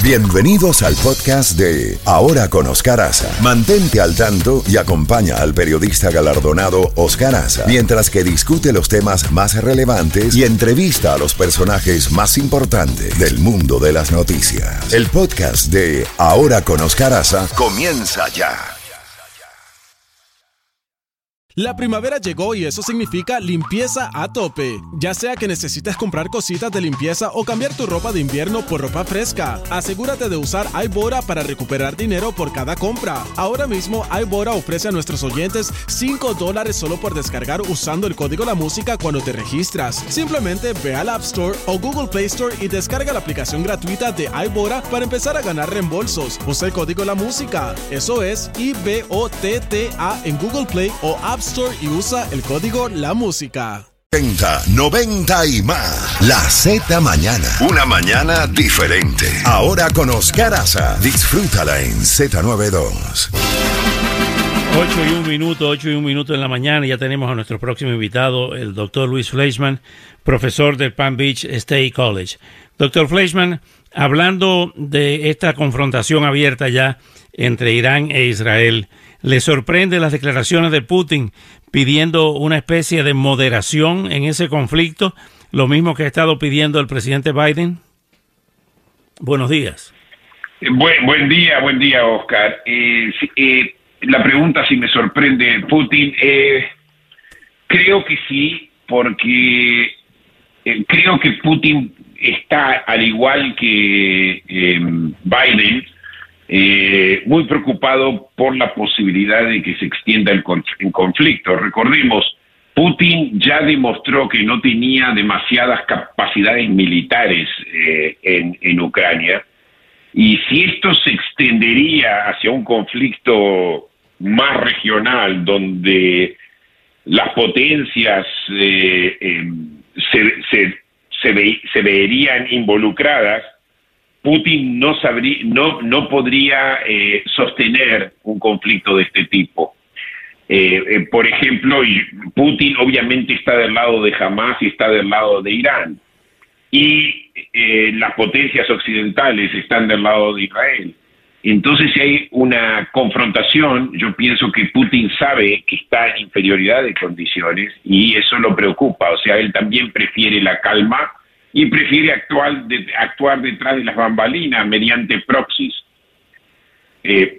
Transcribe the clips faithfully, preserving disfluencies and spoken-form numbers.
Bienvenidos al podcast de Ahora con Oscar Aza. Mantente al tanto y acompaña al periodista galardonado Oscar Aza mientras que discute los temas más relevantes y entrevista a los personajes más importantes del mundo de las noticias. El podcast de Ahora con Oscar Aza comienza ya. La primavera llegó y eso significa limpieza a tope. Ya sea que necesites comprar cositas de limpieza o cambiar tu ropa de invierno por ropa fresca, asegúrate de usar iBora para recuperar dinero por cada compra. Ahora mismo iBora ofrece a nuestros oyentes cinco dólares solo por descargar usando el código La Música cuando te registras. Simplemente ve al App Store o Google Play Store y descarga la aplicación gratuita de iBora para empezar a ganar reembolsos. Usa el código La Música. Eso es I B O T T A en Google Play o App Store y usa el código La Música. ochenta, noventa y más. La Z Mañana. Una mañana diferente. Ahora con Oscar Aza. Disfrútala en Z noventa y dos. ocho y un minuto, ocho y un minuto en la mañana. Ya tenemos a nuestro próximo invitado, el doctor Luis Fleischman, profesor del Palm Beach State College. Doctor Fleischman, hablando de esta confrontación abierta ya entre Irán e Israel, ¿le sorprende las declaraciones de Putin pidiendo una especie de moderación en ese conflicto? Lo mismo que ha estado pidiendo el presidente Biden. Buenos días. Buen, buen día, buen día, Oscar. Eh, eh, la pregunta si me sorprende Putin, eh, creo que sí, porque eh, creo que Putin está, al igual que eh, Biden, Eh, muy preocupado por la posibilidad de que se extienda el, conf- el conflicto. Recordemos, Putin ya demostró que no tenía demasiadas capacidades militares eh, en, en Ucrania, y si esto se extendería hacia un conflicto más regional, donde las potencias eh, eh, se, se, se, ve- se verían involucradas, Putin no sabría, no, no podría eh, sostener un conflicto de este tipo. Eh, eh, por ejemplo, Putin obviamente está del lado de Hamas y está del lado de Irán. Y eh, las potencias occidentales están del lado de Israel. Entonces, si hay una confrontación, yo pienso que Putin sabe que está en inferioridad de condiciones y eso lo preocupa. O sea, él también prefiere la calma y prefiere actuar, de, actuar detrás de las bambalinas mediante proxies. Eh,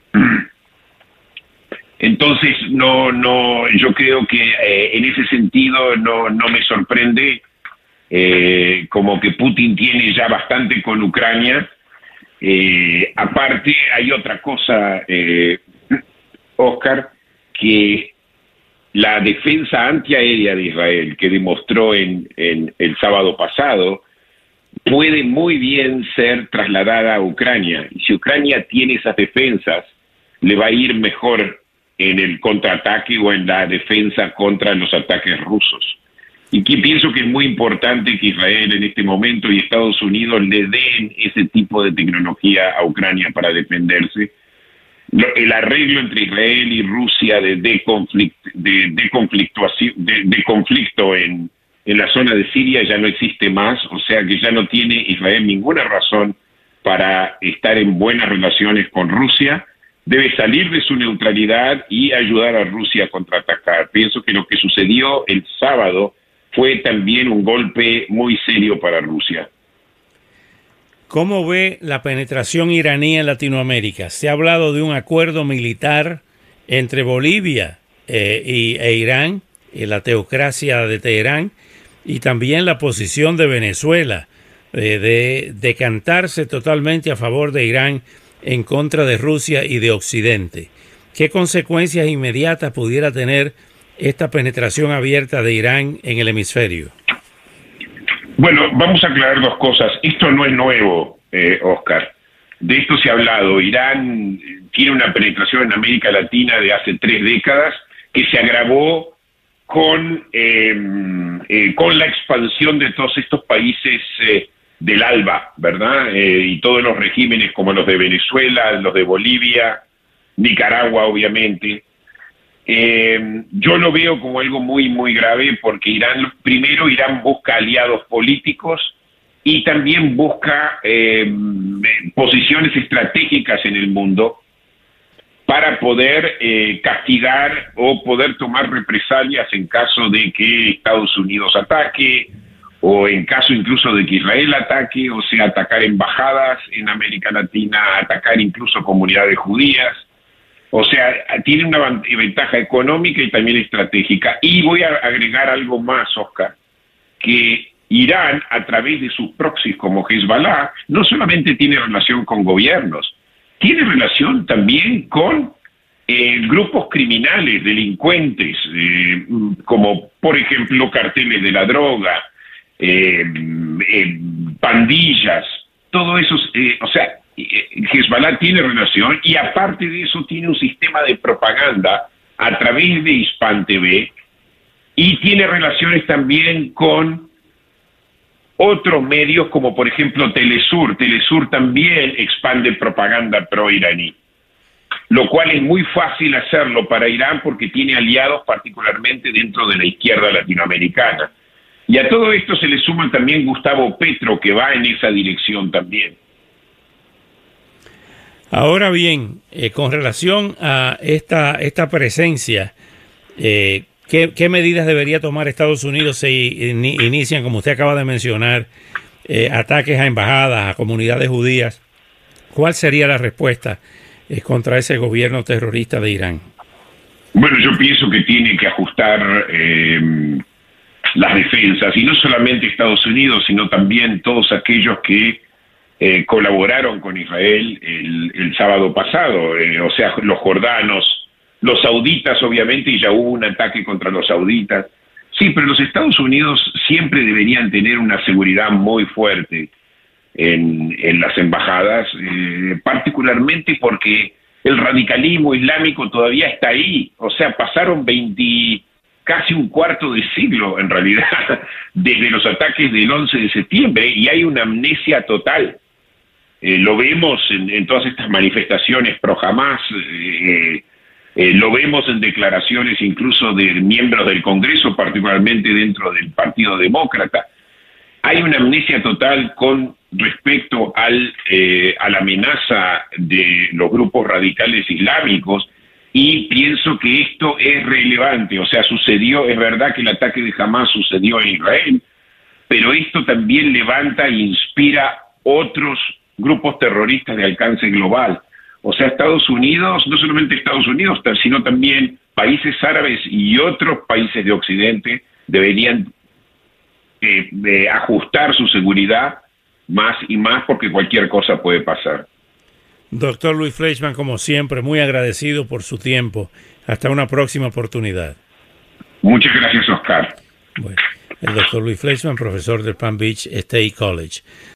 entonces, no, no, yo creo que eh, en ese sentido no, no me sorprende, eh, como que Putin tiene ya bastante con Ucrania. Eh, aparte, hay otra cosa, eh, Oscar, que la defensa antiaérea de Israel, que demostró en, en el sábado pasado, puede muy bien ser trasladada a Ucrania. Y si Ucrania tiene esas defensas, le va a ir mejor en el contraataque o en la defensa contra los ataques rusos. Y que pienso que es muy importante que Israel en este momento y Estados Unidos le den ese tipo de tecnología a Ucrania para defenderse. El arreglo entre Israel y Rusia de, de, conflict, de, de, conflictuación, de, de conflicto en, en la zona de Siria ya no existe más, o sea que ya no tiene Israel ninguna razón para estar en buenas relaciones con Rusia. Debe salir de su neutralidad y ayudar a Rusia a contraatacar. Pienso que lo que sucedió el sábado fue también un golpe muy serio para Rusia. ¿Cómo ve la penetración iraní en Latinoamérica? Se ha hablado de un acuerdo militar entre Bolivia eh, y, e Irán, y la teocracia de Teherán, y también la posición de Venezuela eh, de decantarse totalmente a favor de Irán en contra de Rusia y de Occidente. ¿Qué consecuencias inmediatas pudiera tener esta penetración abierta de Irán en el hemisferio? Bueno, vamos a aclarar dos cosas. Esto no es nuevo, eh, Oscar. De esto se ha hablado. Irán tiene una penetración en América Latina de hace tres décadas que se agravó con, eh, eh, con la expansión de todos estos países eh, del ALBA, ¿verdad? Eh, y todos los regímenes como los de Venezuela, los de Bolivia, Nicaragua, obviamente. Eh, yo lo veo como algo muy, muy grave porque Irán, primero Irán busca aliados políticos y también busca eh, posiciones estratégicas en el mundo para poder eh, castigar o poder tomar represalias en caso de que Estados Unidos ataque, o en caso incluso de que Israel ataque, o sea, atacar embajadas en América Latina, atacar incluso comunidades judías. O sea, tiene una ventaja económica y también estratégica. Y voy a agregar algo más, Oscar, que Irán, a través de sus proxies como Hezbollah, no solamente tiene relación con gobiernos, tiene relación también con eh, grupos criminales, delincuentes, eh, como por ejemplo carteles de la droga, eh, eh, pandillas, todo eso, eh, o sea, Hezbollah tiene relación, y aparte de eso tiene un sistema de propaganda a través de Hispan T V, y tiene relaciones también con otros medios como por ejemplo Telesur. Telesur también expande propaganda pro-iraní, lo cual es muy fácil hacerlo para Irán porque tiene aliados particularmente dentro de la izquierda latinoamericana. Y a todo esto se le suma también Gustavo Petro, que va en esa dirección también. Ahora bien, eh, con relación a esta, esta presencia, eh, ¿qué, ¿qué medidas debería tomar Estados Unidos si in, inician, como usted acaba de mencionar, eh, ataques a embajadas, a comunidades judías? ¿Cuál sería la respuesta eh, contra ese gobierno terrorista de Irán? Bueno, yo pienso que tiene que ajustar eh, las defensas, y no solamente Estados Unidos, sino también todos aquellos que Eh, colaboraron con Israel el, el sábado pasado, eh, o sea, los jordanos, los sauditas obviamente, y ya hubo un ataque contra los sauditas. Sí, pero los Estados Unidos siempre deberían tener una seguridad muy fuerte en, en las embajadas, eh, particularmente porque el radicalismo islámico todavía está ahí, o sea, pasaron veinte, casi un cuarto de siglo en realidad, desde los ataques del once de septiembre, y hay una amnesia total. Eh, lo vemos en, en todas estas manifestaciones pro Hamas, eh, eh, lo vemos en declaraciones incluso de miembros del Congreso, particularmente dentro del Partido Demócrata. Hay una amnesia total con respecto al, eh, a la amenaza de los grupos radicales islámicos, y pienso que esto es relevante. O sea, sucedió, es verdad que el ataque de Hamas sucedió en Israel, pero esto también levanta e inspira otros grupos terroristas de alcance global. O sea, Estados Unidos, no solamente Estados Unidos, sino también países árabes y otros países de Occidente deberían eh, de ajustar su seguridad más y más, porque cualquier cosa puede pasar. Doctor Louis Fleischman, como siempre, muy agradecido por su tiempo. Hasta una próxima oportunidad. Muchas gracias, Oscar. Bueno, el doctor Louis Fleischman, profesor del Palm Beach State College.